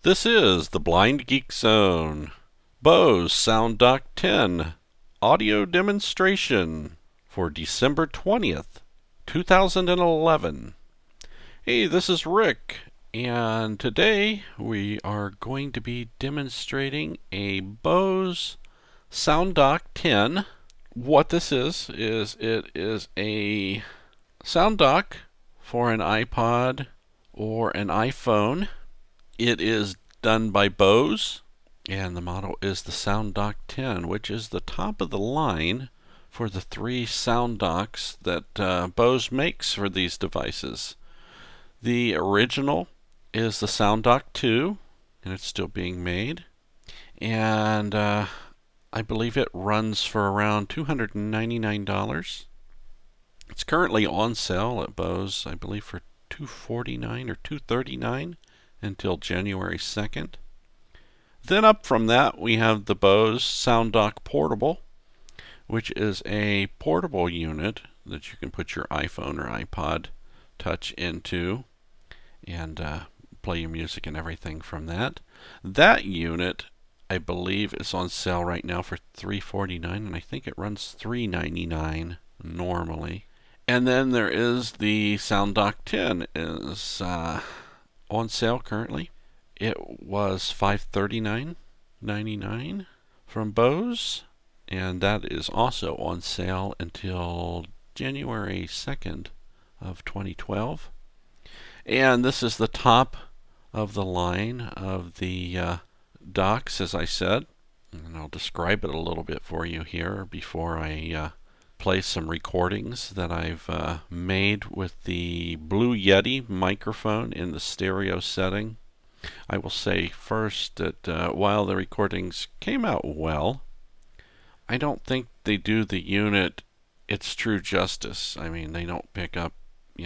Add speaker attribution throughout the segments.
Speaker 1: This is the Blind Geek Zone. Bose Sound Dock 10 audio demonstration for December 20th, 2011. Hey, this is Rick, and today we are going to be demonstrating a Bose Sound Dock 10. What this is it is a sound dock for an iPod or an iPhone. It is done by Bose, and the model is the Sound Dock 10, which is the top of the line for the three sound docks that Bose makes for these devices. The original is the Sound Dock 2, and it's still being made. And I believe it runs for around $299. It's currently on sale at Bose, I believe, for $249 or $239 until January 2nd. Then up from that, we have the Bose Sound Dock Portable, which is a portable unit that you can put your iPhone or iPod Touch into and play your music and everything from that. That unit, I believe, is on sale right now for $349, and I think it runs $399 normally. And then there is the Sound Dock 10 is on sale currently. It was $539.99 from Bose, and that is also on sale until January 2nd of 2012. And this is the top of the line of the docks, as I said, and I'll describe it a little bit for you here before I play some recordings that I've made with the Blue Yeti microphone in the stereo setting. I will say first that while the recordings came out well, I don't think they do the unit its true justice. I mean, they don't pick up,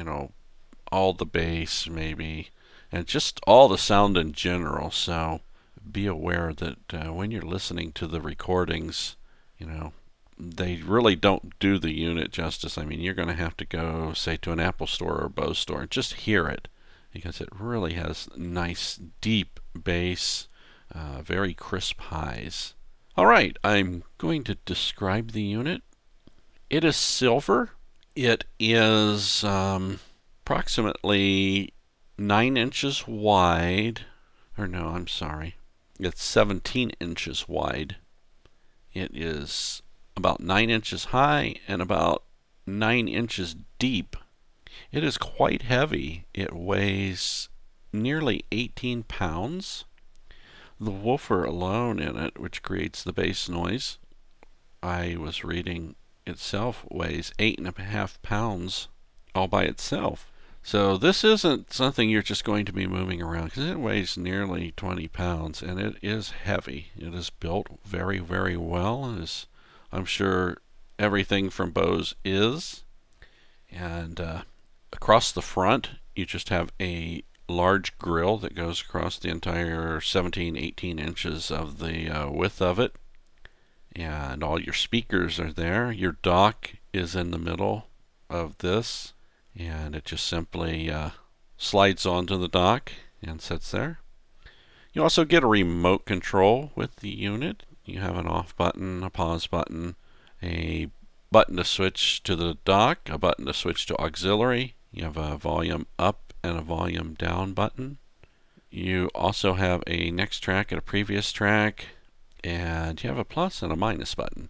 Speaker 1: all the bass maybe, and just all the sound in general. So be aware that when you're listening to the recordings, they really don't do the unit justice. I mean, you're going to have to go, say, to an Apple store or a Bose store and just hear it, because it really has nice, deep bass, very crisp highs. All right, I'm going to describe the unit. It is silver. It is approximately 9 inches wide. Or no, I'm sorry. It's 17 inches wide. It is about 9 inches high and about 9 inches deep. It is quite heavy. It weighs nearly 18 pounds. The woofer alone in it, which creates the bass noise, I was reading, itself weighs 8.5 pounds all by itself. So this isn't something you're just going to be moving around, because it weighs nearly 20 pounds, and it is heavy. It is built very, very well, as I'm sure everything from Bose is. And across the front, you just have a large grill that goes across the entire 17, 18 inches of the width of it. And all your speakers are there. Your dock is in the middle of this, and it just simply slides onto the dock and sits there. You also get a remote control with the unit. You have an off button, a pause button, a button to switch to the dock, a button to switch to auxiliary. You have a volume up and a volume down button. You also have a next track and a previous track, and you have a plus and a minus button.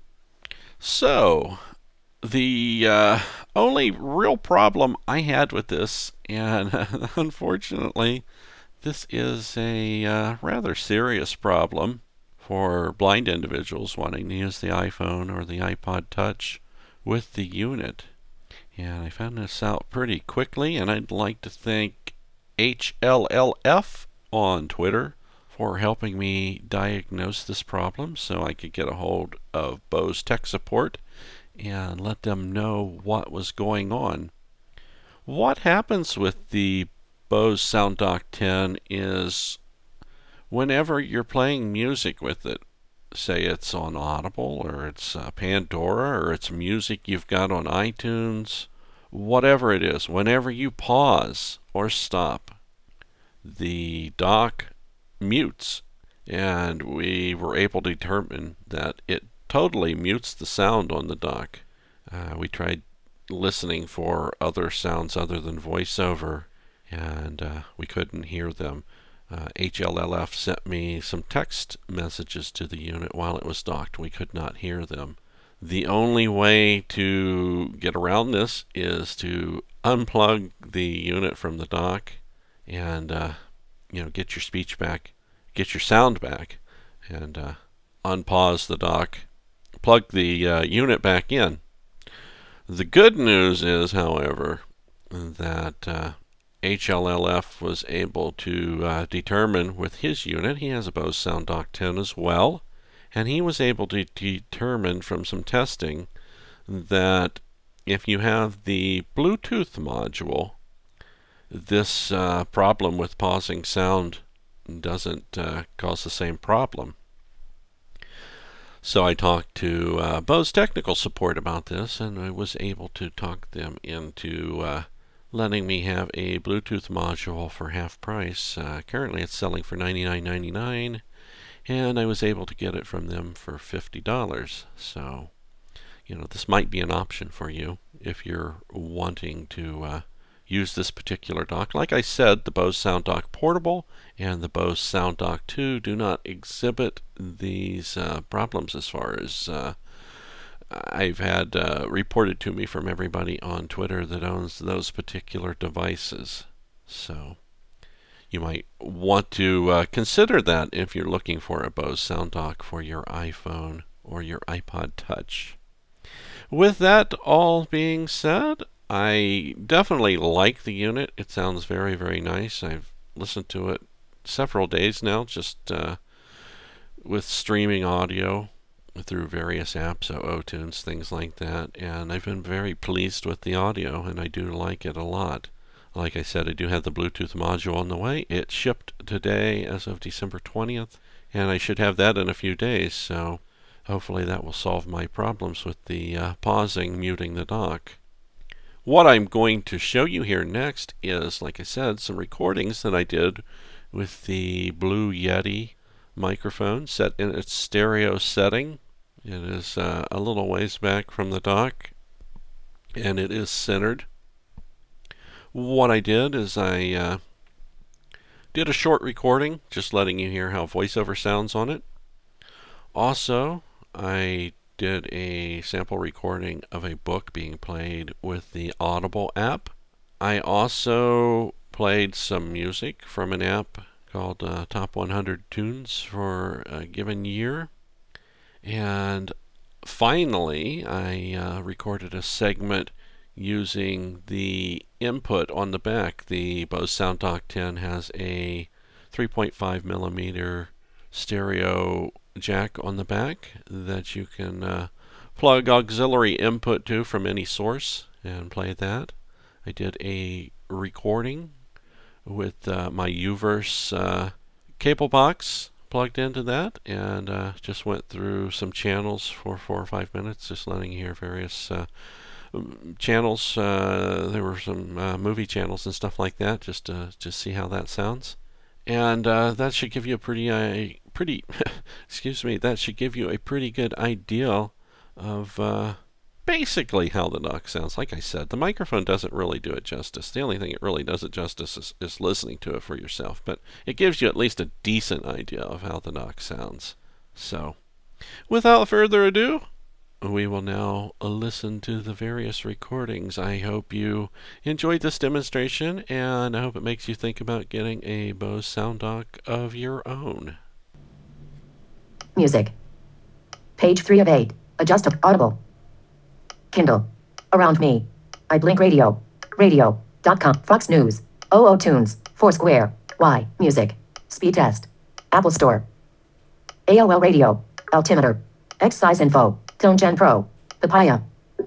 Speaker 1: So the only real problem I had with this, and unfortunately this is a rather serious problem for blind individuals wanting to use the iPhone or the iPod Touch with the unit. And I found this out pretty quickly, and I'd like to thank HLLF on Twitter for helping me diagnose this problem so I could get a hold of Bose tech support and let them know what was going on. What happens with the Bose Sound Dock 10 is whenever you're playing music with it, say it's on Audible or it's Pandora or it's music you've got on iTunes, whatever it is, whenever you pause or stop, the dock mutes. And we were able to determine that it totally mutes the sound on the dock. We tried listening for other sounds other than voiceover, and we couldn't hear them. HLLF sent me some text messages to the unit while it was docked. We could not hear them. The only way to get around this is to unplug the unit from the dock and get your speech back, get your sound back, and unpause the dock, plug the unit back in. The good news is, however, that HLLF was able to determine with his unit, he has a Bose SoundDock 10 as well, and he was able to determine from some testing that if you have the Bluetooth module, this problem with pausing sound doesn't cause the same problem. So I talked to Bose technical support about this, and I was able to talk them into letting me have a Bluetooth module for half price. Currently it's selling for $99.99, and I was able to get it from them for $50. So, this might be an option for you if you're wanting to use this particular dock. Like I said, the Bose SoundDock Portable and the Bose SoundDock 2 do not exhibit these problems as far as I've had reported to me from everybody on Twitter that owns those particular devices. So you might want to consider that if you're looking for a Bose SoundDock for your iPhone or your iPod Touch. With that all being said, I definitely like the unit. It sounds very, very nice. I've listened to it several days now, just with streaming audio through various apps, OTunes, things like that, and I've been very pleased with the audio, and I do like it a lot. Like I said, I do have the Bluetooth module on the way. It shipped today as of December 20th, and I should have that in a few days, so hopefully that will solve my problems with the pausing, muting the dock. What I'm going to show you here next is, like I said, some recordings that I did with the Blue Yeti microphone set in its stereo setting. It is a little ways back from the dock, and it is centered. What I did is I did a short recording, just letting you hear how voiceover sounds on it. Also, I did a sample recording of a book being played with the Audible app. I also played some music from an app called Top 100 Tunes for a given year. And finally, I recorded a segment using the input on the back. The Bose SoundDock 10 has a 3.5 millimeter stereo jack on the back that you can plug auxiliary input to from any source and play that. I did a recording with my UVerse cable box plugged into that, and just went through some channels for 4 or 5 minutes, just letting you hear various channels. There were some movie channels and stuff like that, just to see how that sounds. And that should give you a pretty excuse me, that should give you a pretty good idea of basically how the dock sounds. Like I said, the microphone doesn't really do it justice. The only thing it really does it justice is listening to it for yourself, but it gives you at least a decent idea of how the dock sounds. So, without further ado, we will now listen to the various recordings. I hope you enjoyed this demonstration, and I hope it makes you think about getting a Bose SoundDock of your own.
Speaker 2: Music. Page 3 of 8. Adjust Audible. Kindle. Around Me. iBlink Radio. Radio.com. Fox News. OO Tunes. Foursquare. Y. Music. Speed Test. Apple Store. AOL Radio. Altimeter. X-Size Info. ToneGen Pro. Papaya.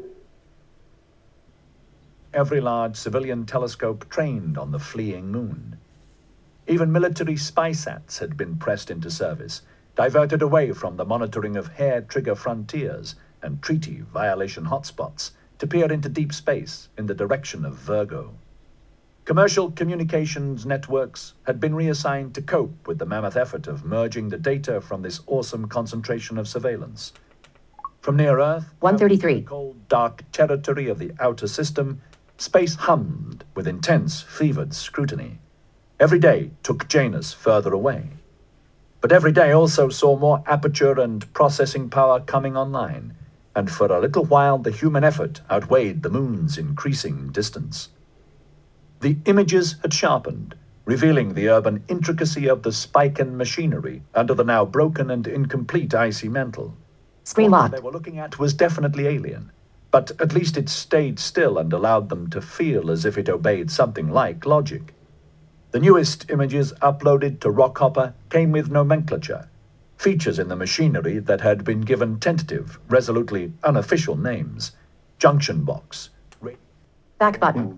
Speaker 3: Every large civilian telescope trained on the fleeing moon. Even military spysats had been pressed into service, diverted away from the monitoring of hair-trigger frontiers and treaty violation hotspots to peer into deep space in the direction of Virgo. Commercial communications networks had been reassigned to cope with the mammoth effort of merging the data from this awesome concentration of surveillance. From near Earth,
Speaker 2: 133.
Speaker 3: the cold, dark territory of the outer system, space hummed with intense, fevered scrutiny. Every day took Janus further away. But every day also saw more aperture and processing power coming online, and for a little while the human effort outweighed the moon's increasing distance. The images had sharpened, revealing the urban intricacy of the Spiken machinery under the now broken and incomplete icy mantle.
Speaker 2: Screen
Speaker 3: What
Speaker 2: locked.
Speaker 3: they were looking at was definitely alien, but at least it stayed still and allowed them to feel as if it obeyed something like logic. The newest images uploaded to Rockhopper came with nomenclature, features in the machinery that had been given tentative, resolutely unofficial names: junction box,
Speaker 2: Back button.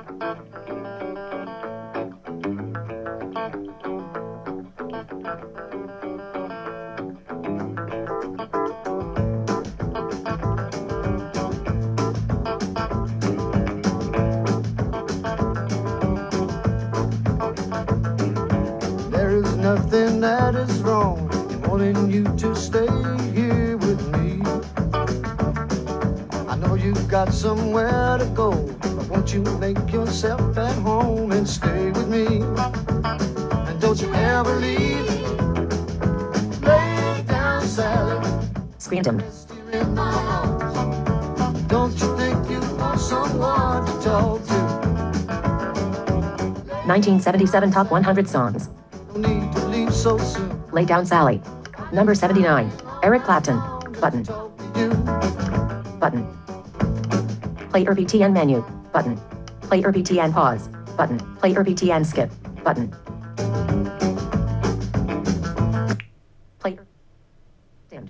Speaker 4: There is nothing that is wrong in wanting you to stay here with me. I know you've got somewhere to go, but won't you make yourself at home and stay with me? And don't you ever leave. Lay down, Sally.
Speaker 2: Screen dimmed.
Speaker 4: Rest here in my arms. Don't you think you want someone to talk to?
Speaker 2: 1977 Top 100 Songs.
Speaker 4: No need to leave so soon.
Speaker 2: Lay Down Sally. Number 79. Eric Clapton. Button.
Speaker 4: Talk to you.
Speaker 2: Button. Play RPTN menu. Button. Play RPTN pause. Button. Play RPTN skip. Button. Play. Dimmed.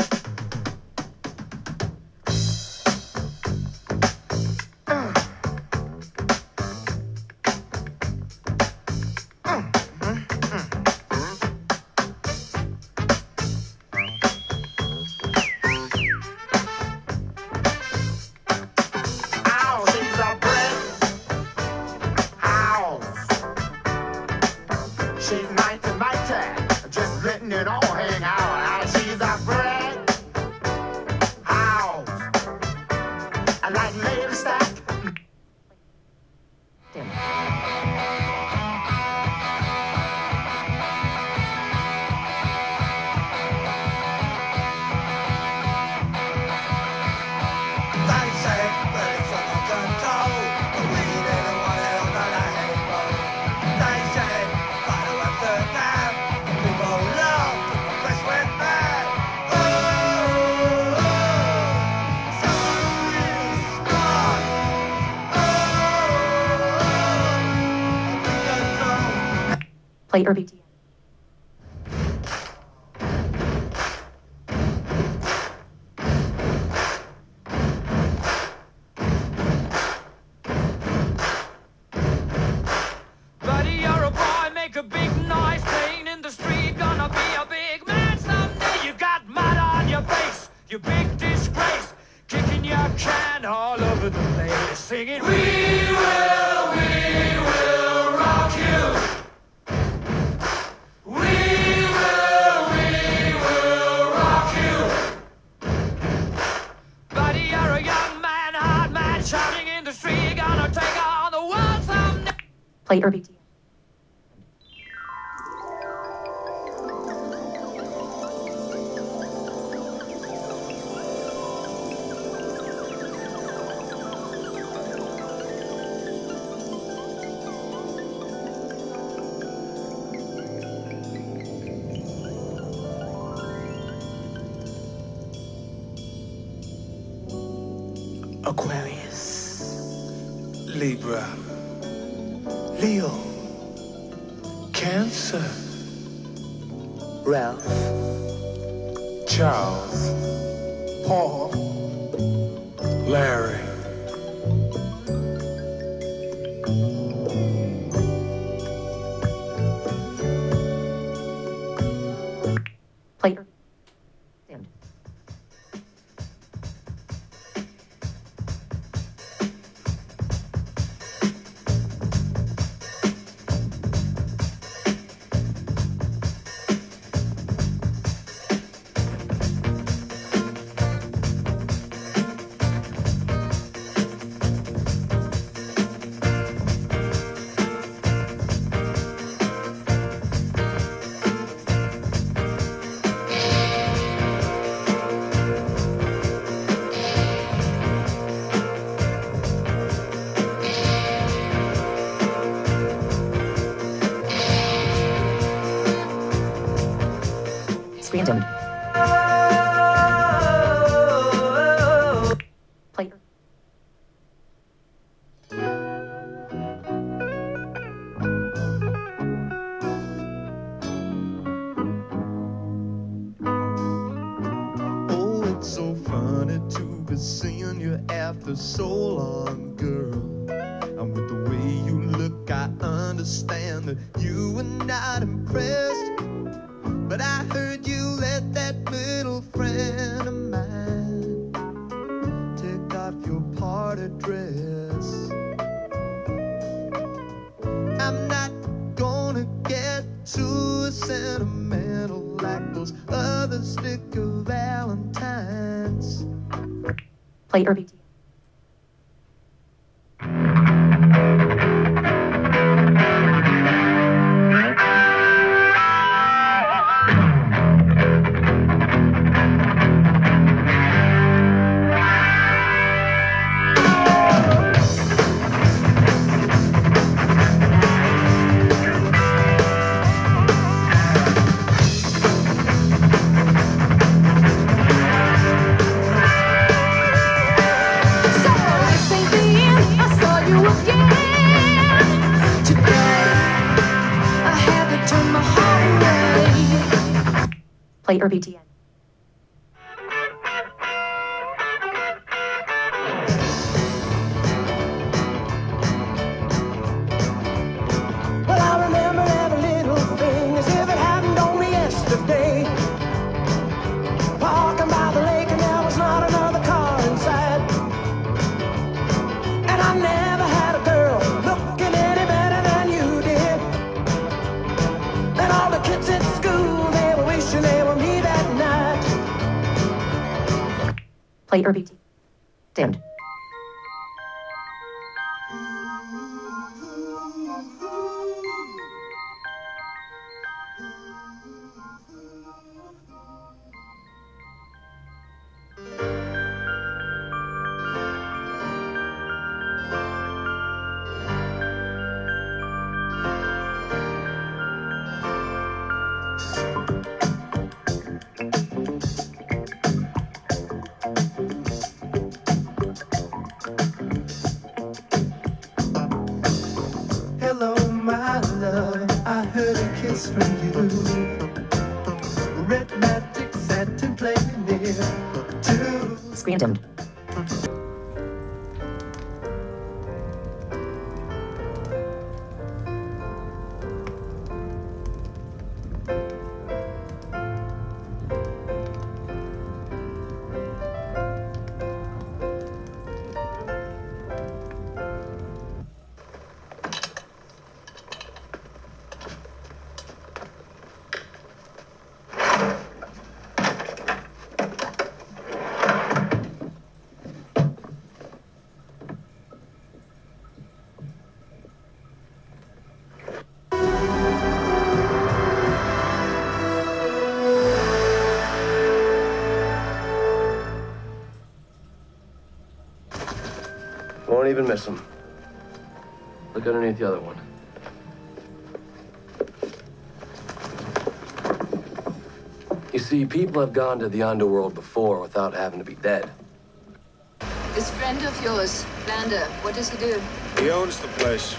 Speaker 5: Ow, she's a brick house. She's mighty, mighty, just letting it all hang out. She's a brick house. I like Lady Stack.
Speaker 2: Dimmed.
Speaker 4: Things ain't ready for no control. The weed ain't the one that don't know the halo. Things ain't fighting with the knife. People love to press with mad. Oh, so is gone. Oh,
Speaker 2: Play RPTN.
Speaker 6: Buddy, you're a boy, make a big noise, playing in the street, gonna be a big man someday. You got mud on your face, you big disgrace, kicking your can all over the place, singing, we will rock you. We will rock you. Buddy, you're a young man, hard man, shouting in the street, gonna take on the world someday.
Speaker 2: Play RPTN.
Speaker 4: Aquarius, Libra, Leo, Cancer, Ralph, Charles, Paul, Larry.
Speaker 2: Play dimmed. Screen dimmed. Play.
Speaker 7: Oh, it's so funny to be seeing you after so long, girl. And with the way you look, I understand that you were not impressed. But I heard you let that little friend of mine take off your party dress. I'm not gonna get too sentimental like those other sticker Valentines.
Speaker 2: Play RBT. Play RBTN.
Speaker 8: Well, I remember every little thing as if it happened only yesterday. Walking by the lake and there was not another car inside. And I never had a girl looking any better than you did. And all the kids at school, they were wishing they were me that night.
Speaker 2: Play RBT. Dimmed.
Speaker 7: Hello, my love, I heard a kiss from you. Red magic satin playing near to.
Speaker 2: Screen dimmed.
Speaker 9: Won't even miss him. Look underneath the other one. You see, people have gone to the underworld before without having to be dead.
Speaker 10: This friend of yours, Lander, what does he do?
Speaker 11: He owns the place.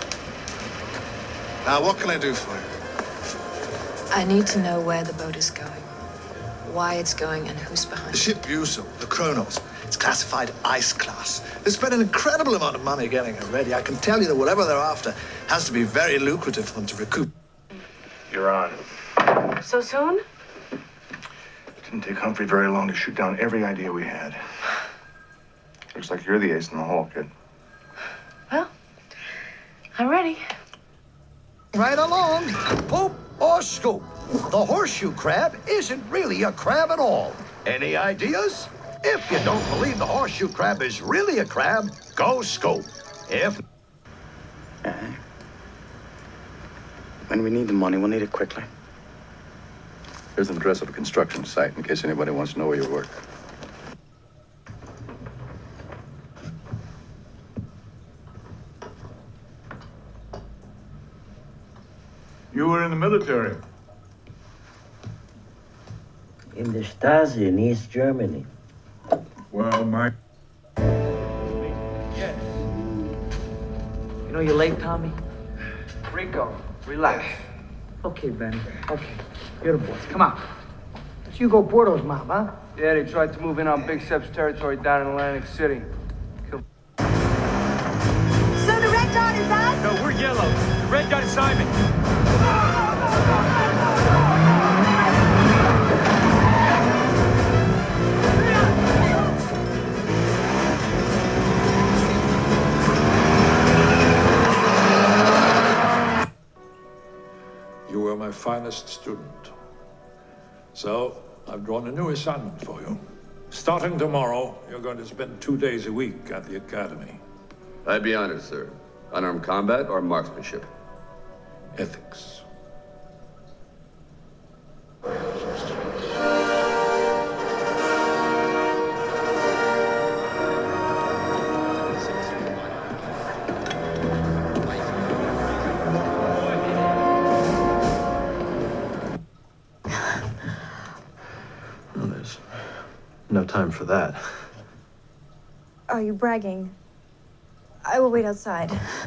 Speaker 11: Now, what can I do for you?
Speaker 10: I need to know where the boat is going, why it's going, and who's behind
Speaker 11: The
Speaker 10: it.
Speaker 11: ship Buso, the Kronos. It's classified ice class. They spent an incredible amount of money getting it ready. I can tell you that whatever they're after has to be very lucrative for them to recoup.
Speaker 12: You're on.
Speaker 10: So soon?
Speaker 12: Didn't take Humphrey very long to shoot down every idea we had. Looks like you're the ace in the hole, kid.
Speaker 10: Well, I'm ready.
Speaker 5: Right along, Pope or Scoop. The horseshoe crab isn't really a crab at all. Any ideas? If you don't believe the horseshoe crab is really a crab, go Scoop. If
Speaker 13: When we need the money, we'll need it quickly.
Speaker 14: Here's an address of a construction site in case anybody wants to know where you work.
Speaker 3: You were in the military.
Speaker 15: in the Stasi in East Germany.
Speaker 16: Well, Mike.
Speaker 17: Yes. You know you're late, Tommy? Rico, relax. Okay, Benny. Okay. You're the boss. Come on.
Speaker 18: It's Hugo Porto's mob, huh?
Speaker 17: Yeah, they tried to move in on Big Sep's territory down in Atlantic City.
Speaker 19: So the red dot is us?
Speaker 6: No, we're yellow. The red dot is Simon.
Speaker 16: You were my finest student. So, I've drawn a new assignment for you. Starting tomorrow, you're going to spend 2 days a week at the academy.
Speaker 20: I'd be honored, sir. Unarmed combat or marksmanship?
Speaker 16: Ethics.
Speaker 21: Well, there's no time for that.
Speaker 19: Are you bragging? I will wait outside.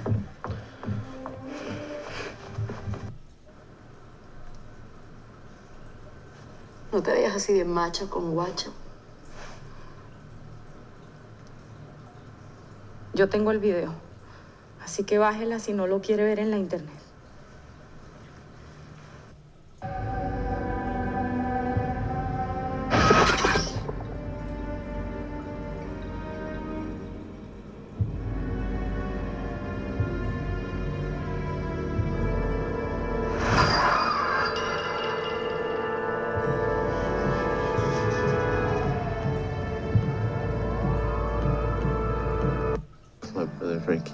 Speaker 10: No te veas así de macho con guacho. Yo tengo el video, así que bájela si no lo quiere ver en la internet.
Speaker 22: My brother Frankie.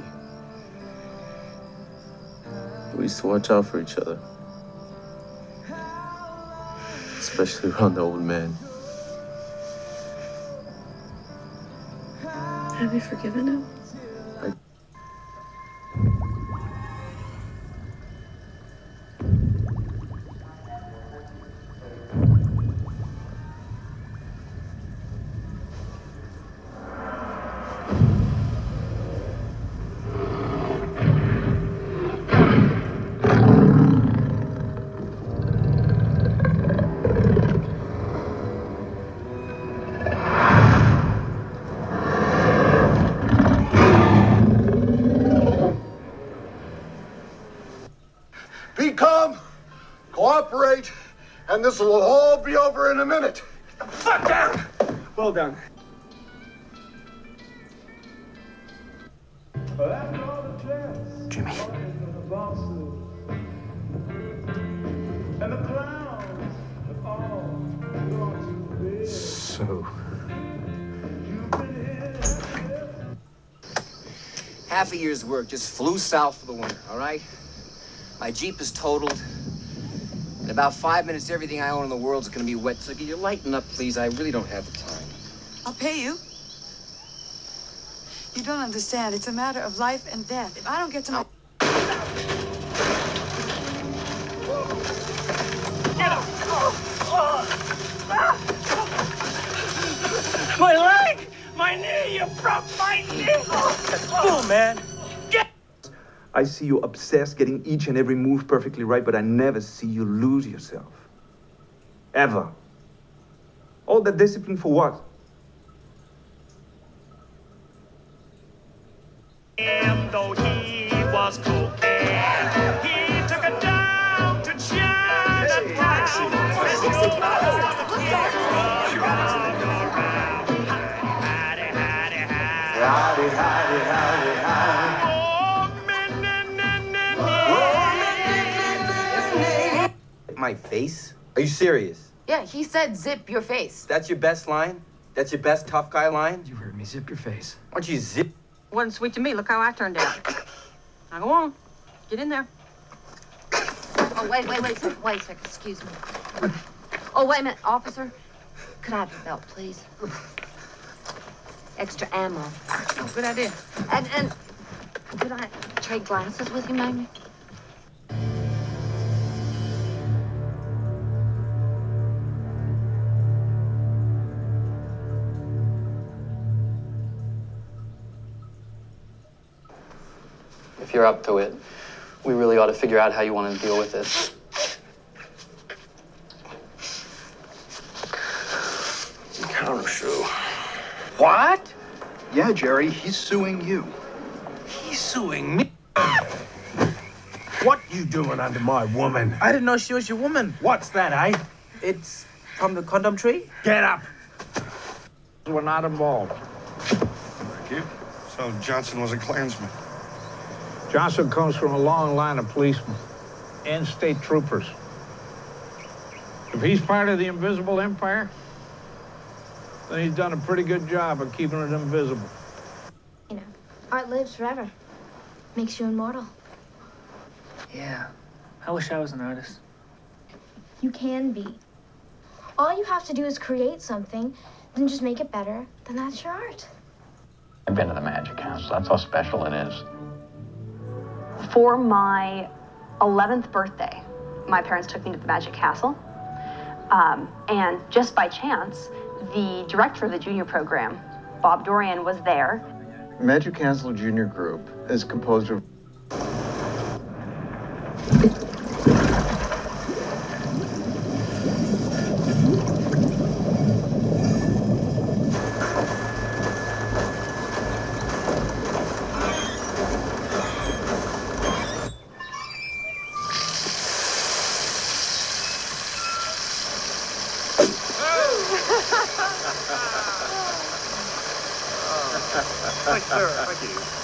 Speaker 22: We used to watch out for each other. Especially around the old man.
Speaker 10: Have you forgiven him?
Speaker 5: Be calm, cooperate, and this will all be over in a minute. Fuck down!
Speaker 17: Well done.
Speaker 18: Jimmy. So.
Speaker 23: Half a year's work just flew south for the winter, all right? My Jeep is totaled. In about 5 minutes, everything I own in the world is gonna be wet. So can you lighten up, please? I really don't have the time.
Speaker 24: I'll pay you. You don't understand. It's a matter of life and death. If I don't get to my...
Speaker 6: My leg! My knee! You broke my knee! That's cool, man.
Speaker 25: I see you obsessed, getting each and every move perfectly right, but I never see you lose yourself. Ever. All that discipline for what?
Speaker 6: Though he was cocaine, he took it down to Chinatown.
Speaker 8: Howdy, howdy, howdy, howdy.
Speaker 23: My face? Are you serious?
Speaker 10: Yeah, he said zip your face.
Speaker 23: That's your best line? That's your best tough guy line?
Speaker 18: You heard me. Zip your face.
Speaker 23: Why don't you zip?
Speaker 10: Wasn't sweet to me. Look how I turned out. Now go on. Get in there. Oh, wait a second. Excuse me. Oh, wait a minute. Officer, could I have your belt, please? Extra ammo. Oh, good idea. And could I trade glasses with you, maybe?
Speaker 1: if you're up to it, we really ought to figure out how you want to deal with this.
Speaker 12: Countersue.
Speaker 5: What? Yeah, Jerry, he's suing you.
Speaker 2: He's suing me. What you doing under my woman?
Speaker 17: I didn't know she was your woman.
Speaker 2: What's that, eh?
Speaker 17: It's from the condom tree?
Speaker 2: Get up. We're not involved.
Speaker 12: Thank you. So Johnson was a Klansman.
Speaker 16: Johnson comes from a long line of policemen and state troopers. If he's part of the invisible empire, then he's done a pretty good job of keeping it invisible.
Speaker 4: You know, art lives forever. Makes you immortal.
Speaker 17: Yeah. I wish I was an artist.
Speaker 4: You can be. All you have to do is create something, then just make it better, then that's your art.
Speaker 7: I've been to the Magic House. That's how special it is.
Speaker 9: For my 11th birthday, my parents took me to the Magic Castle. And just by chance, the director of the junior program, Bob Dorian, was there.
Speaker 21: Magic Castle Junior Group is composed of
Speaker 12: Thank you.